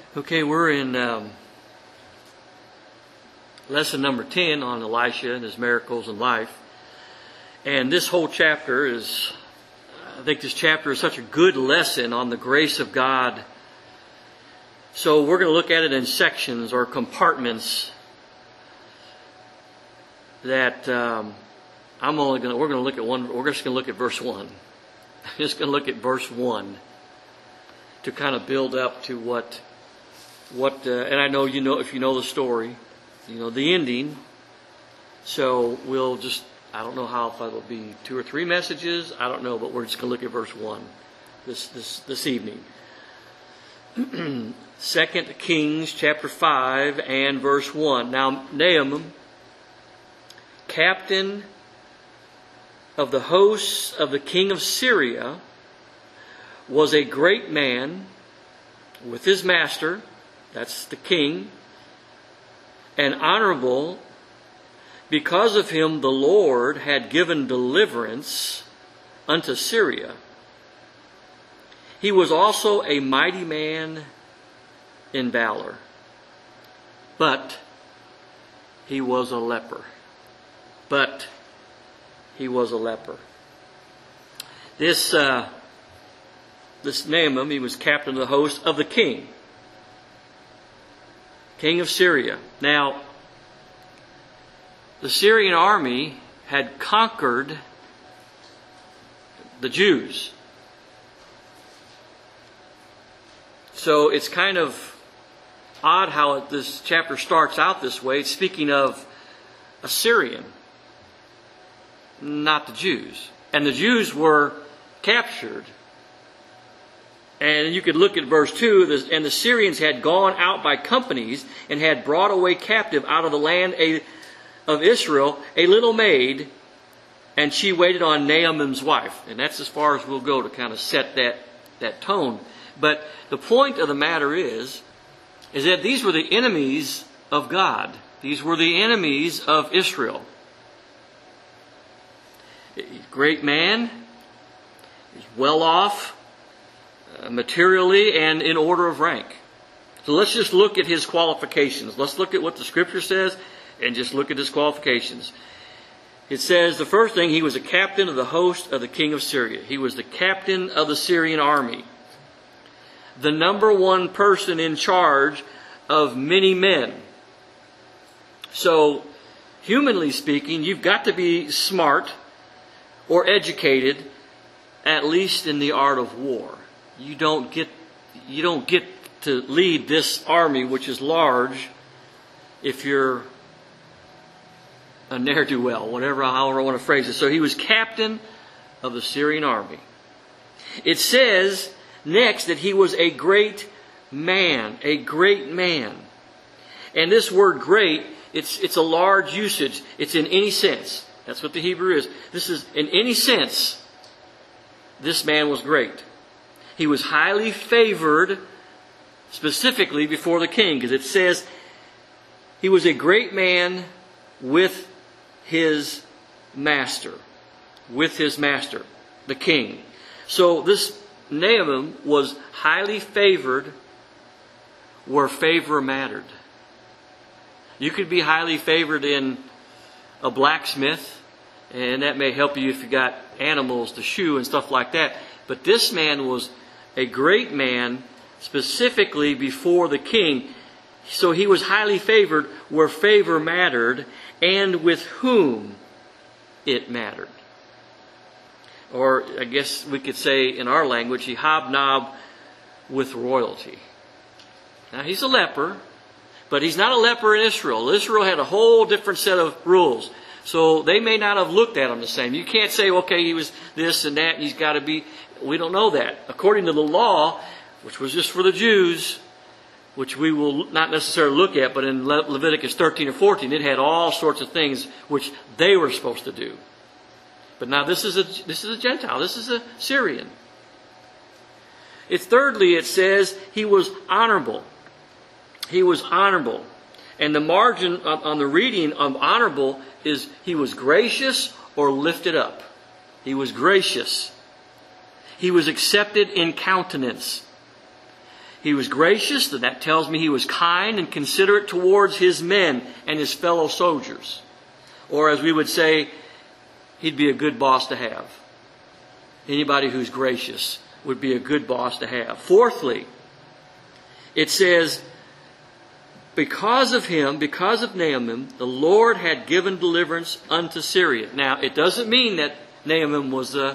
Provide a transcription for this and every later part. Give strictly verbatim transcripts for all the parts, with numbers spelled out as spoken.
Okay, we're in um, lesson number ten on Elisha and his miracles and life. And this whole chapter is, I think this chapter is such a good lesson on the grace of God. So we're going to look at it in sections or compartments that um, I'm only going to, we're going to look at one, we're just going to look at verse one. I'm just going to look at verse one to kind of build up to what What uh, and I know you know if you know the story, you know the ending. So we'll just I don't know how if it'll be two or three messages. I don't know, but we're just going to look at verse one this this this evening. Second Kings chapter five and verse one. Now Naaman, captain of the hosts of the king of Syria, was a great man with his master. That's the king. And honorable, because of him the Lord had given deliverance unto Syria. He was also a mighty man in valor, but he was a leper. But he was a leper. This, uh, this Naaman, he was captain of the host of the king. King of Syria. Now, the Syrian army had conquered the Jews. So it's kind of odd how it, this chapter starts out this way. It's speaking of a Syrian, not the Jews. And the Jews were captured. And you could look at verse two, and the Syrians had gone out by companies and had brought away captive out of the land of Israel a little maid, and she waited on Naaman's wife. And that's as far as we'll go to kind of set that, that tone. But the point of the matter is, is that these were the enemies of God. These were the enemies of Israel. Great man, he's well off, materially and in order of rank. So let's just look at his qualifications. Let's look at what the scripture says and just look at his qualifications. It says the first thing, he was a captain of the host of the king of Syria. He was the captain of the Syrian army. The number one person in charge of many men. So, humanly speaking, you've got to be smart or educated, at least in the art of war. You don't get you don't get to lead this army, which is large, if you're a ne'er-do-well, whatever, however I want to phrase it. So he was captain of the Syrian army. It says next that he was a great man, a great man. And this word great, it's it's a large usage. It's in any sense. That's what the Hebrew is. This is in any sense. This man was great. He was highly favored specifically before the king, because it says he was a great man with his master. With his master, the king. So this Naaman was highly favored where favor mattered. You could be highly favored in a blacksmith, and that may help you if you got animals to shoe and stuff like that. But this man was a great man specifically before the king. So he was highly favored where favor mattered and with whom it mattered. Or I guess we could say in our language, he hobnobbed with royalty. Now he's a leper, but he's not a leper in Israel. Israel had a whole different set of rules. So they may not have looked at him the same. You can't say, okay, he was this and that, and he's got to be... We don't know that. According to the law, which was just for the Jews, which we will not necessarily look at, but in Le- Leviticus thirteen or fourteen, it had all sorts of things which they were supposed to do. But now this is a this is a Gentile. This is a Syrian. It's thirdly, it says he was honorable. He was honorable. And the margin on, on the reading of honorable is he was gracious or lifted up. He was gracious. He was accepted in countenance. He was gracious, and that tells me he was kind and considerate towards his men and his fellow soldiers. Or as we would say, he'd be a good boss to have. Anybody who's gracious would be a good boss to have. Fourthly, it says, because of him, because of Naaman, the Lord had given deliverance unto Syria. Now, it doesn't mean that Naaman was uh,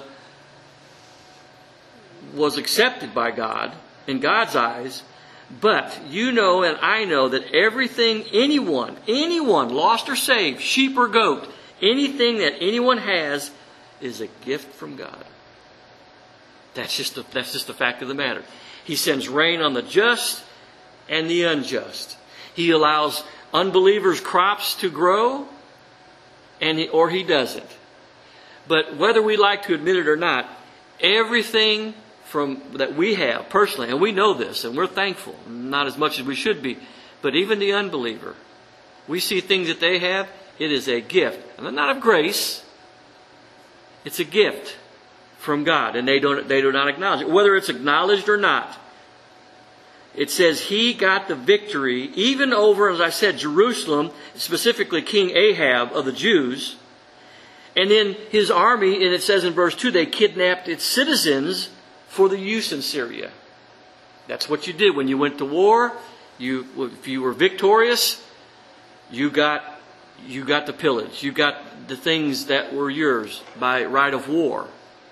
was accepted by God in God's eyes, but you know and I know that everything anyone, anyone, lost or saved, sheep or goat, anything that anyone has is a gift from God. That's just the, that's just the fact of the matter. He sends rain on the just and the unjust. He allows unbelievers' crops to grow, and he, or he doesn't. But whether we like to admit it or not, everything from that we have personally, and we know this, and we're thankful, not as much as we should be, but even the unbeliever, we see things that they have, it is a gift. And not of grace, it's a gift from God, and they don't they do not acknowledge it. Whether it's acknowledged or not, it says he got the victory even over, as I said, Jerusalem, specifically King Ahab of the Jews. And then his army, and it says in verse two, they kidnapped its citizens for the use in Syria. That's what you did when you went to war. You, if you were victorious, you got you got the pillage. You got the things that were yours by right of war.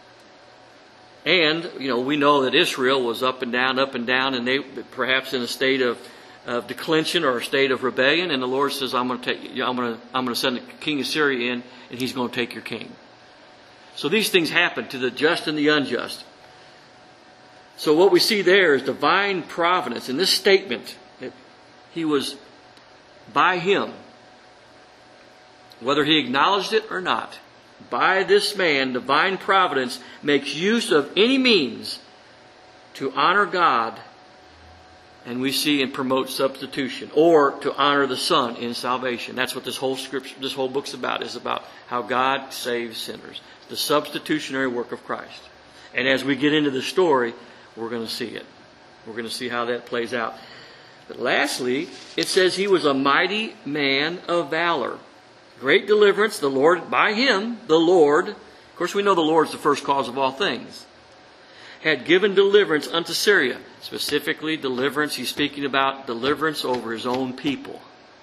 And, you know, we know that Israel was up and down, up and down, and they perhaps in a state of, of declension or a state of rebellion. And the Lord says, "I'm going to take, I'm going to, I'm going to send the king of Syria in, and he's going to take your king." So these things happen to the just and the unjust. So what we see there is divine providence in this statement that he was by him, whether he acknowledged it or not. By this man, divine providence makes use of any means to honor God, and we see and promote substitution, or to honor the Son in salvation. That's what this whole scripture, this whole book's about, is about how God saves sinners. The substitutionary work of Christ. And as we get into the story, we're going to see it. We're going to see how that plays out. But lastly, it says he was a mighty man of valor. Great deliverance, the Lord, by him, the Lord, of course we know the Lord is the first cause of all things, had given deliverance unto Syria. Specifically, deliverance, he's speaking about deliverance over his own people.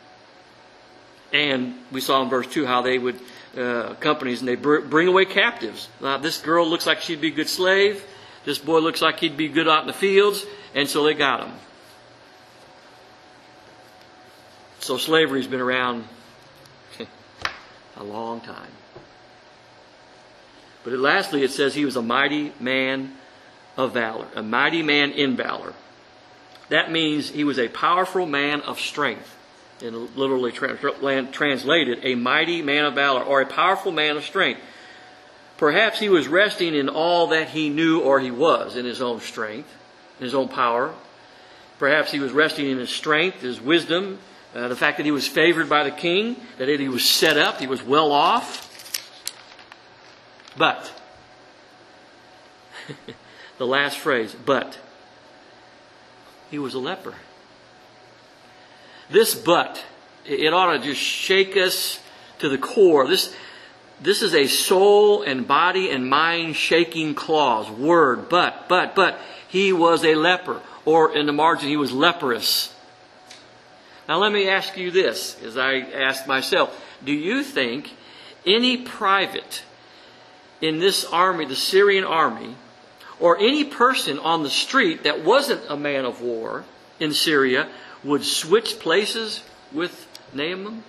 And we saw in verse two how they would, uh, companies, and they br- bring away captives. Now, this girl looks like she'd be a good slave. This boy looks like he'd be good out in the fields. And so they got him. So slavery's been around a long time. But lastly, it says he was a mighty man of valor. A mighty man in valor. That means he was a powerful man of strength. And literally tra- translated, a mighty man of valor, or a powerful man of strength. Perhaps he was resting in all that he knew or he was, in his own strength, in his own power. Perhaps he was resting in his strength, his wisdom, Uh, the fact that he was favored by the king, that he was set up, he was well off. But, the last phrase, but, he was a leper. This but, it ought to just shake us to the core. This, this is a soul and body and mind shaking clause, word, but, but, but, he was a leper. Or in the margin, he was leprous. Now let me ask you this, as I asked myself. Do you think any private in this army, the Syrian army, or any person on the street that wasn't a man of war in Syria would switch places with Naaman?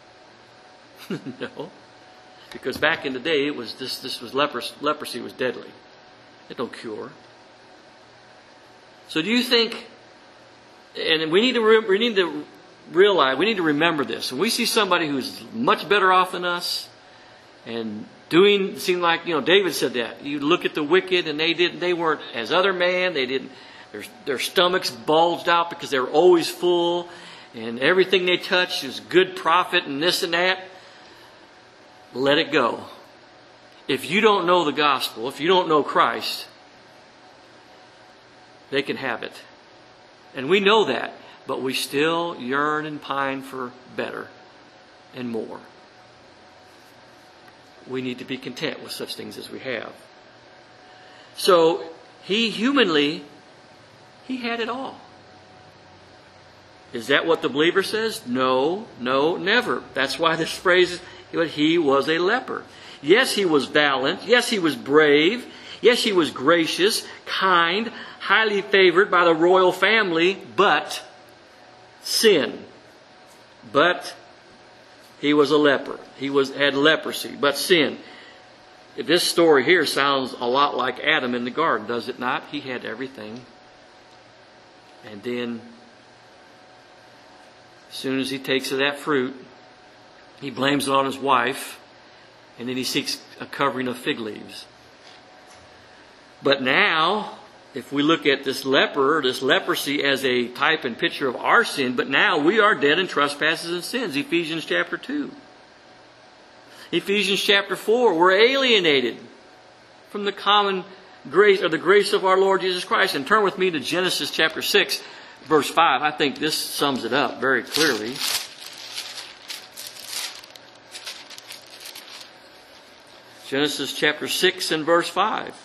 No. Because back in the day, it was this, this was leprosy, leprosy was deadly. It no cure. So do you think, and we need to, we need to realize, we need to remember this. When we see somebody who's much better off than us, and doing, seem like, you know, David said that. You look at the wicked, and they didn't, they weren't as other man. They didn't, their, their stomachs bulged out because they were always full, and everything they touched is good profit and this and that. Let it go. If you don't know the gospel, if you don't know Christ, they can have it. And we know that, but we still yearn and pine for better and more. We need to be content with such things as we have. So, he humanly, he had it all. Is that what the believer says? No, no, never. That's why this phrase is, but he was a leper. Yes, he was valiant. Yes, he was brave. Yes, he was gracious, kind, highly favored by the royal family, but sin. But he was a leper. He was had leprosy, but sin. This story here sounds a lot like Adam in the garden, does it not? He had everything. And then, as soon as he takes of that fruit, he blames it on his wife, and then he seeks a covering of fig leaves. But now, if we look at this leper, this leprosy as a type and picture of our sin, but now we are dead in trespasses and sins. Ephesians chapter two. Ephesians chapter four, we're alienated from the common grace, or the grace of our Lord Jesus Christ. And turn with me to Genesis chapter six, verse five. I think this sums it up very clearly. Genesis chapter six and verse five.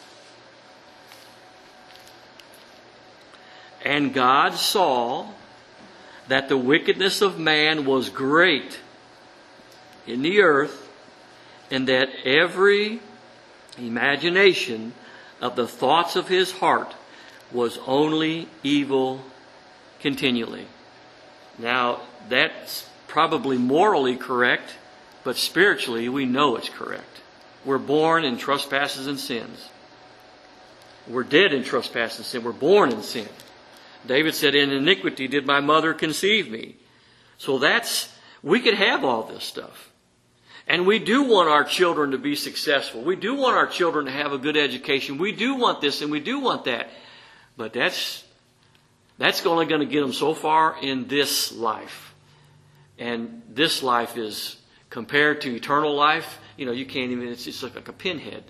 And God saw that the wickedness of man was great in the earth, and that every imagination of the thoughts of his heart was only evil continually. Now, that's probably morally correct, but spiritually we know it's correct. We're born in trespasses and sins. We're dead in trespasses and sin. We're born in sin. David said, in iniquity did my mother conceive me. So that's, we could have all this stuff. And we do want our children to be successful. We do want our children to have a good education. We do want this and we do want that. But that's, that's only going to get them so far in this life. And this life is, compared to eternal life, you know, you can't even, it's just like a pinhead.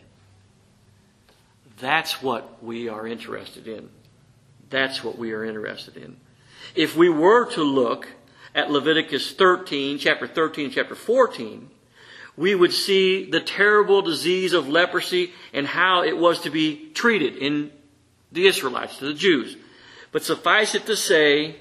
That's what we are interested in. That's what we are interested in. If we were to look at Leviticus thirteen, chapter thirteen, chapter fourteen, we would see the terrible disease of leprosy and how it was to be treated in the Israelites, to the Jews. But suffice it to say,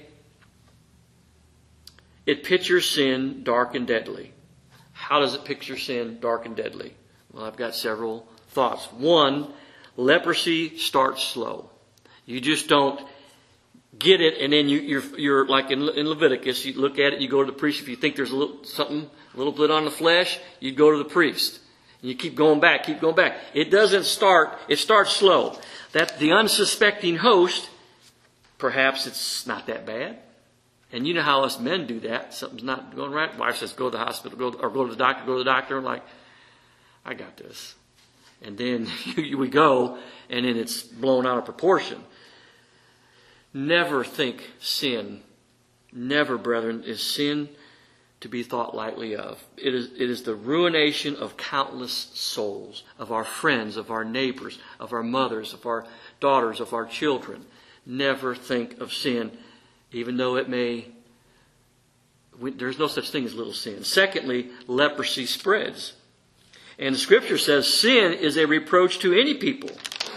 it pictures sin dark and deadly. How does it picture sin dark and deadly? Well, I've got several thoughts. One, leprosy starts slow. You just don't get it, and then you, you're, you're like in, in Leviticus, you look at it, you go to the priest. If you think there's a little something, a little bit on the flesh, you go to the priest. And you keep going back, keep going back. It doesn't start, it starts slow. That the unsuspecting host, perhaps it's not that bad. And you know how us men do that. Something's not going right. Wife says, go to the hospital, go to, or go to the doctor, go to the doctor. I'm like, I got this. And then we go, and then it's blown out of proportion. Never think sin. Never, brethren, is sin to be thought lightly of. It is, it is the ruination of countless souls, of our friends, of our neighbors, of our mothers, of our daughters, of our children. Never think of sin, even though it may, we, there's no such thing as little sin. Secondly, leprosy spreads. And the Scripture says sin is a reproach to any people.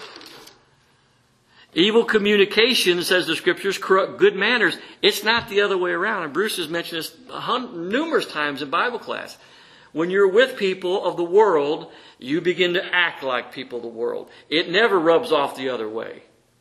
Evil communication, says the Scriptures, corrupt good manners. It's not the other way around. And Bruce has mentioned this numerous times in Bible class. When you're with people of the world, you begin to act like people of the world. It never rubs off the other way.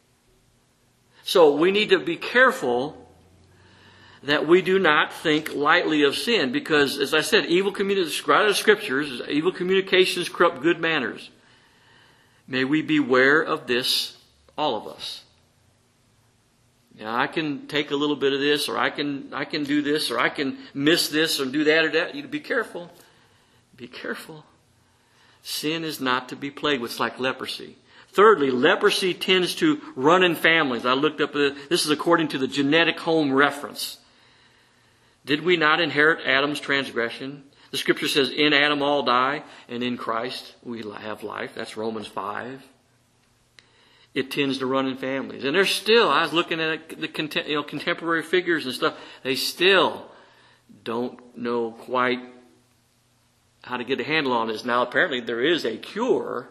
So we need to be careful that we do not think lightly of sin. Because, as I said, evil communication, right out of the Scriptures, evil communications corrupt good manners. May we beware of this, all of us. Now, I can take a little bit of this, or I can I can do this, or I can miss this, or do that or that. You be careful. Be careful. Sin is not to be played with. It's like leprosy. Thirdly, leprosy tends to run in families. I looked up, the, this is according to the Genetic Home Reference. Did we not inherit Adam's transgression? The Scripture says, in Adam all die, and in Christ we have life. That's Romans five. it tends to run in families. And there's still, I was looking at the contem- you know, contemporary figures and stuff, they still don't know quite how to get a handle on this. Now, apparently there is a cure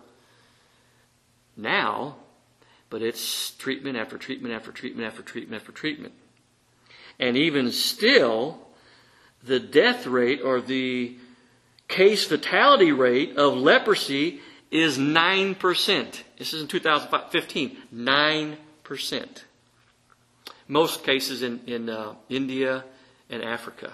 now, but it's treatment after treatment after treatment after treatment after treatment. And even still, the death rate or the case fatality rate of leprosy is nine percent. This is in two thousand fifteen. nine percent. Most cases in, in uh, India and Africa.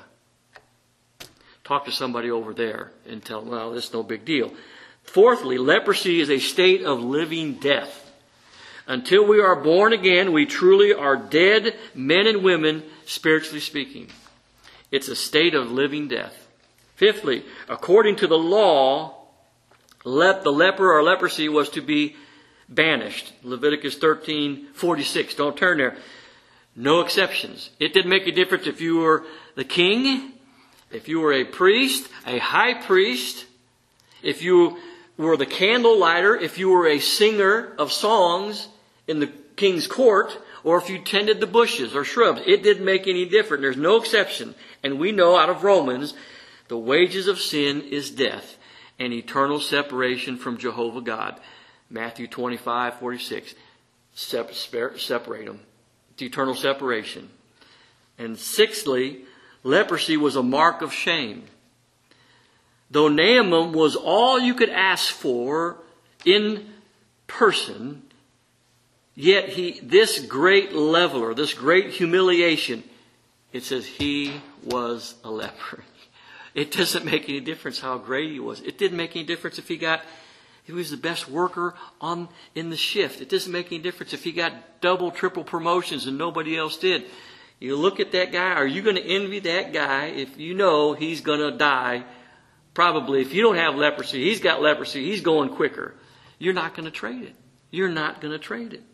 Talk to somebody over there and tell them, well, this is no big deal. Fourthly, leprosy is a state of living death. Until we are born again, we truly are dead men and women, spiritually speaking. It's a state of living death. Fifthly, according to the law, lep- the leper or leprosy was to be banished. Leviticus thirteen forty-six. Don't turn there. No exceptions. It didn't make a difference if you were the king, if you were a priest, a high priest, if you were the candle lighter, if you were a singer of songs in the king's court, or if you tended the bushes or shrubs. It didn't make any difference. There's no exception. And we know out of Romans, the wages of sin is death and eternal separation from Jehovah God. Matthew twenty-five forty-six. Sep- separate them. It's eternal separation. And sixthly, leprosy was a mark of shame. Though Naaman was all you could ask for in person, yet he, this great leveler, this great humiliation, it says he was a leper. It doesn't make any difference how great he was. It didn't make any difference if he got, he was the best worker on in the shift. It doesn't make any difference if he got double, triple promotions and nobody else did. You look at that guy, are you going to envy that guy if you know he's going to die? Probably if you don't have leprosy, he's got leprosy, he's going quicker. You're not going to trade it. You're not going to trade it.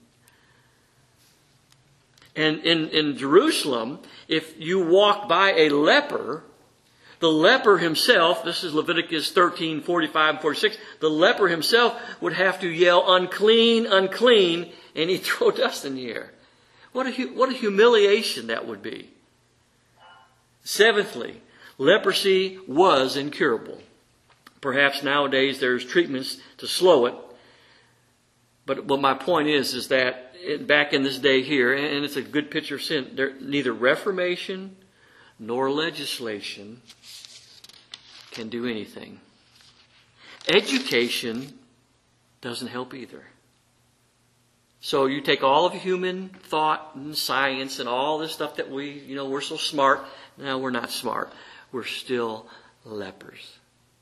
And in, in Jerusalem, if you walked by a leper, the leper himself, this is Leviticus thirteen forty-five and forty-six, the leper himself would have to yell, unclean, unclean, and he'd throw dust in the air. What a, what a humiliation that would be. Seventhly, leprosy was incurable. Perhaps nowadays there's treatments to slow it. But, but my point is, is that back in this day here, and it's a good picture of sin, there, neither reformation nor legislation can do anything. Education doesn't help either. So you take all of human thought and science and all this stuff that we, you know, we're so smart. No, we're not smart. We're still lepers.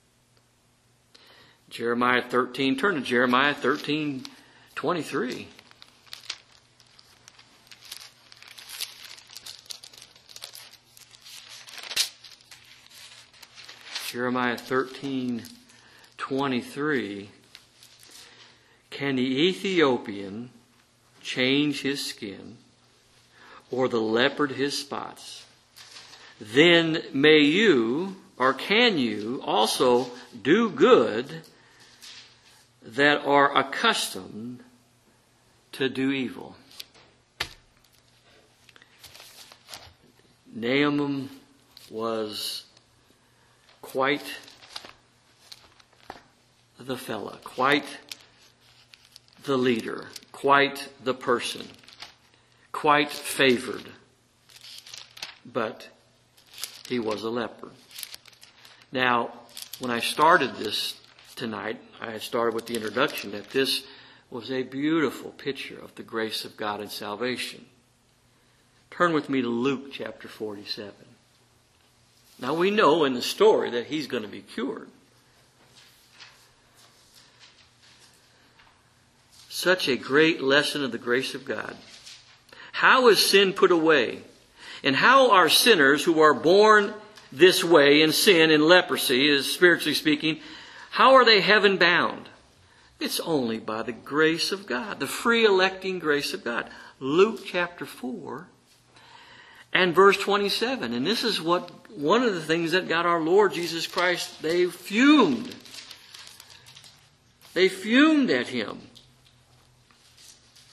Jeremiah thirteen, turn to Jeremiah thirteen twenty-three. Jeremiah thirteen twenty-three. Can the Ethiopian change his skin, or the leopard his spots? Then may you, or can you, also do good that are accustomed to do evil. Naaman was quite the fella, quite the leader, quite the person, quite favored. But he was a leper. Now, when I started this tonight, I started with the introduction that this was a beautiful picture of the grace of God and salvation. Turn with me to Luke chapter forty-seven. Now we know in the story that he's going to be cured. Such a great lesson of the grace of God. How is sin put away? And how are sinners who are born this way in sin, in leprosy, is spiritually speaking, how are they heaven bound? It's only by the grace of God, the free electing grace of God. Luke chapter four and verse twenty-seven. And this is what one of the things that got our Lord Jesus Christ, they fumed. They fumed at him.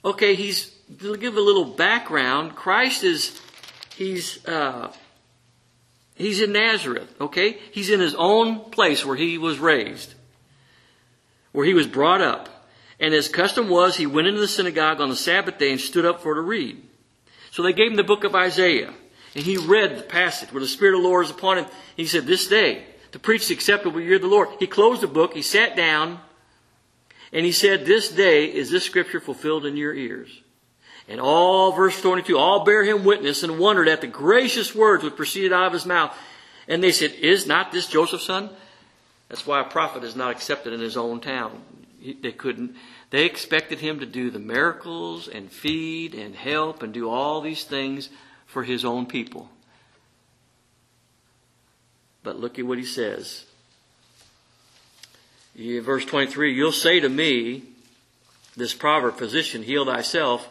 Okay, he's, to give a little background, Christ is, he's, uh, he's in Nazareth, okay? He's in his own place where he was raised, where he was brought up. And as custom was, he went into the synagogue on the Sabbath day and stood up for to read. So they gave him the book of Isaiah. And he read the passage where the Spirit of the Lord is upon him. He said, this day, to preach the acceptable year of the Lord. He closed the book, he sat down, and he said, this day is this scripture fulfilled in your ears. And all, verse twenty-two, all bear him witness and wondered at the gracious words which proceeded out of his mouth. And they said, is not this Joseph's son? That's why a prophet is not accepted in his own town. They couldn't. They expected him to do the miracles and feed and help and do all these things for his own people. But look at what he says. Verse twenty-three, you'll say to me, this proverb, physician, heal thyself.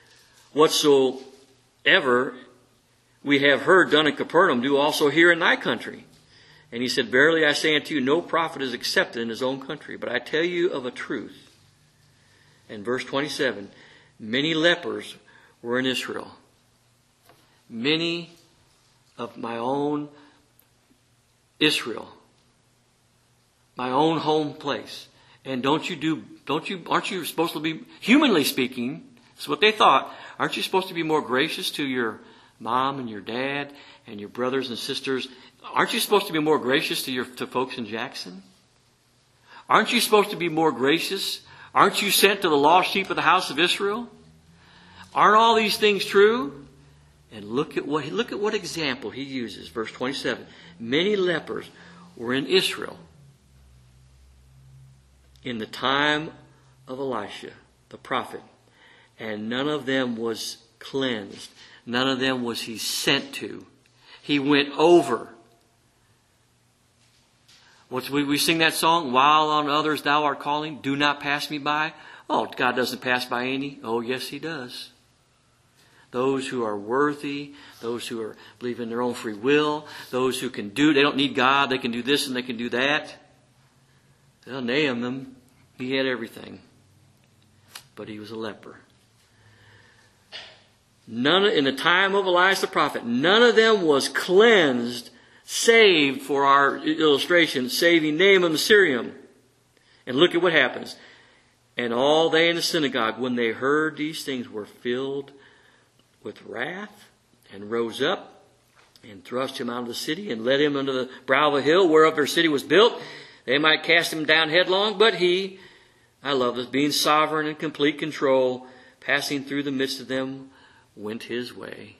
Whatsoever we have heard done in Capernaum, do also here in thy country. And he said, verily I say unto you, no prophet is accepted in his own country. But I tell you of a truth. And verse twenty-seven, many lepers were in Israel. Many of my own Israel. My own home place. And don't you do, don't you, aren't you supposed to be, humanly speaking, that's what they thought, aren't you supposed to be more gracious to your mom and your dad and your brothers and sisters? Aren't you supposed to be more gracious to your to folks in Jackson? Aren't you supposed to be more gracious? Aren't you sent to the lost sheep of the house of Israel? Aren't all these things true? And look at what look at what example he uses. Verse twenty-seven. Many lepers were in Israel in the time of Elisha, the prophet, and none of them was cleansed. None of them was he sent to. He went over. What's, we, we sing that song, while on others thou art calling, do not pass me by. Oh, God doesn't pass by any. Oh, yes, he does. Those who are worthy, those who are believe in their own free will, those who can do, they don't need God, they can do this and they can do that. Well, Naaman, he had everything, but he was a leper. None in the time of Elias the prophet, none of them was cleansed, saved for our illustration, saving Naaman the Syrian. And look at what happens. And all they in the synagogue, when they heard these things, were filled with wrath, and rose up and thrust him out of the city and led him unto the brow of a hill whereof their city was built. They might cast him down headlong, but he, I love this, being sovereign and complete control, passing through the midst of them, went his way.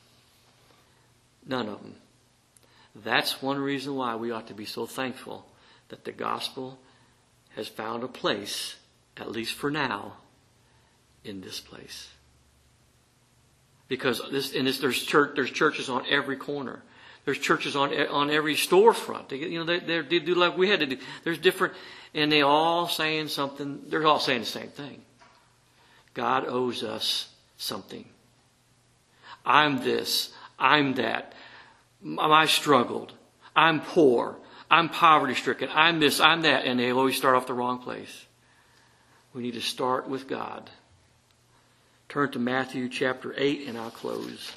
None of them. That's one reason why we ought to be so thankful that the gospel has found a place, at least for now, in this place. Because this, and this, there's church, there's churches on every corner. There's churches on on every storefront. They, you know, they, they do like we had to do. There's different, and they all saying something. They're all saying the same thing. God owes us something. I'm this. I'm that. I struggled. I'm poor. I'm poverty stricken. I'm this. I'm that. And they always start off the wrong place. We need to start with God. Turn to Matthew chapter eight and I'll close.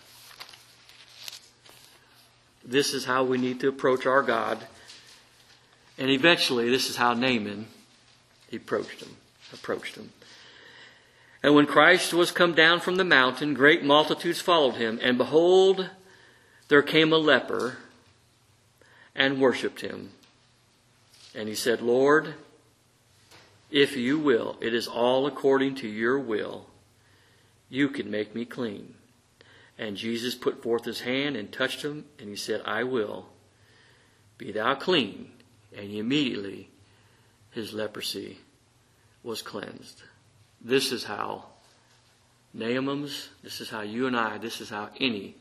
This is how we need to approach our God. And eventually this is how Naaman approached him. Approached him. And when Christ was come down from the mountain, great multitudes followed him. And behold, there came a leper and worshipped him. And he said, Lord, if you will, it is all according to your will. You can make me clean. And Jesus put forth his hand and touched him, and he said, I will. Be thou clean. And immediately his leprosy was cleansed. This is how Naaman's, this is how you and I, this is how any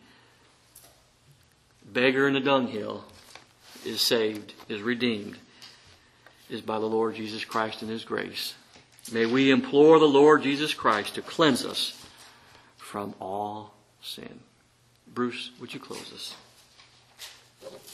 beggar in the dunghill is saved, is redeemed, is by the Lord Jesus Christ and his grace. May we implore the Lord Jesus Christ to cleanse us from all sin. Bruce, would you close us?